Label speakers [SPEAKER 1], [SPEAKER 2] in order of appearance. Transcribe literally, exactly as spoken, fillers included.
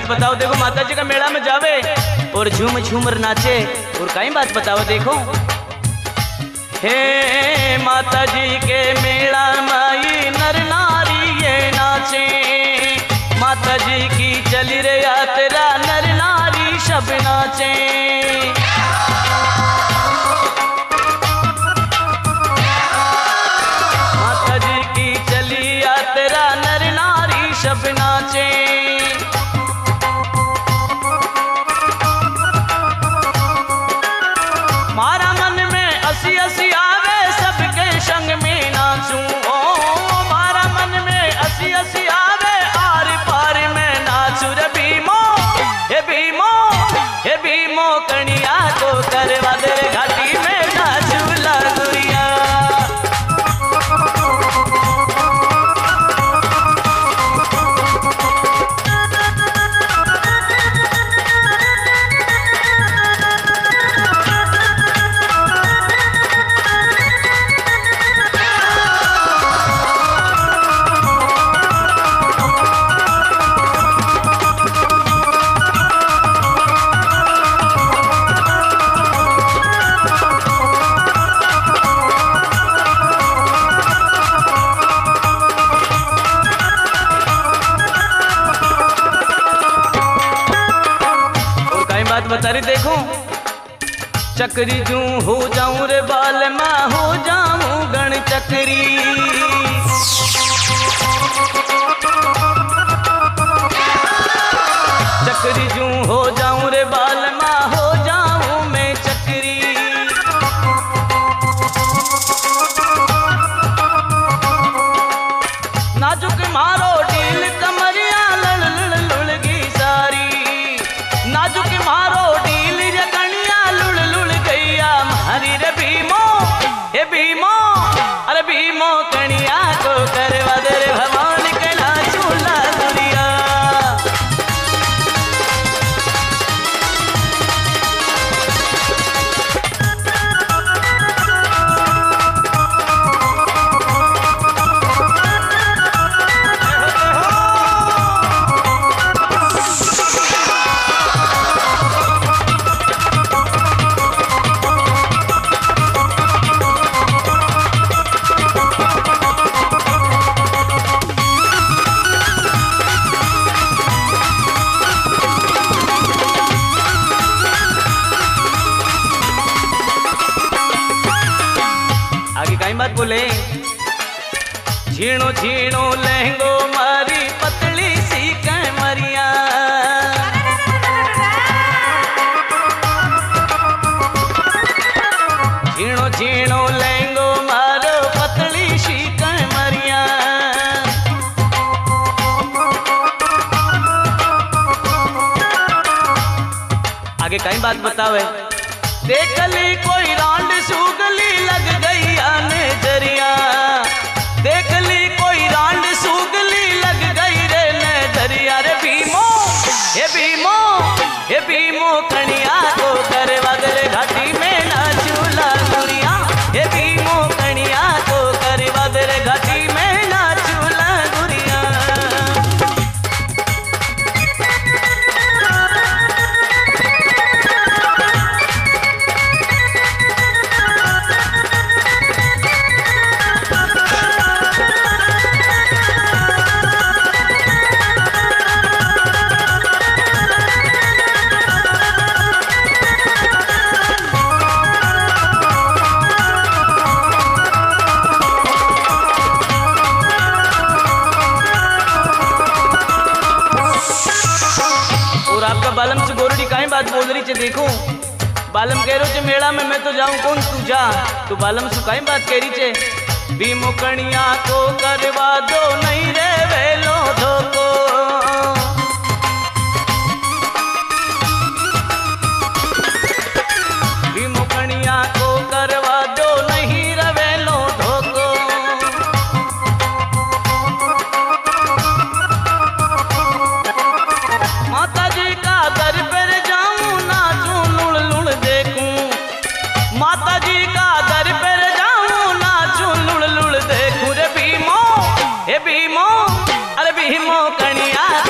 [SPEAKER 1] बात बताओ देखो, माता जी का मेला में जावे और झूम झूमर नाचे। और कई बात बताओ देखो, हे माता जी के मेला माई नर नारी ये नाचे। माता जी की चली रे यात्रा नर नारी सब नाचे। माता जी की चली यात्रा नर नारी सब नाचे। मारा मन में असी असी आवे सबके संग में नाचूं। ओ मारा मन में असी असी आवे आर पार में नाचूं रे भीमो। हे भीमो हे भीमो कणिया को करवा दे घाटी में नाचूं लागुरिया। बात बता रही देखो, चक्री जू हो जाऊं रे बाल मैं हो जाऊं गण चक्री। चक्री जू हो जाऊं रे बाल मैं हो जाऊं मैं चक्री। नाजुक मारो ढील कमरिया लड़ लड़ लुड़गी सारी। नाजुक मारो ढील जकनिया लुड़ लुड़ गैया हरी रे भीमो। हे भीमो अरे भीमो कणिया को करवा दे रे भगवान के नाचू लागुरिया। आगे कई बात बोले, झीणो झीणो लहंगो मारी पतली सी कमरिया। झीणो झीणो लहंगो मारो पतली सी कमरिया। आगे कई बात बतावे, देखली कोई रांड सूगली लग गई आने दरिया। देखली कोई रांड सूगली लग गई रे नजरिया रे भीमो। हे भीमो हे भीमो कणिया को करवा दे रे घाटी में नाचू लागुरिया। हे भीमो कणिया को करवा दे रे घाटी में नाचू लागुरिया। बालम से गोरडी काहे बात बोल रही चे देखो, बालम कह रो चे मेला में मैं तो जाऊं कौन तू जा। तो बालम से काहे बात कह रही चे, भीमो कणिया को करवा दो नहीं रे वेलो धोको। भीमो कणिया को करवा दो नहीं रे वेलो धोको। माता जी का दर पर जाऊं नाचूं लुड़ लुड़ देखूं। माता जी का दर पर जाऊं नाचूं लुड़ लुड़ देखूं रे भीमो। हे भीमो अरे भीमो कणिया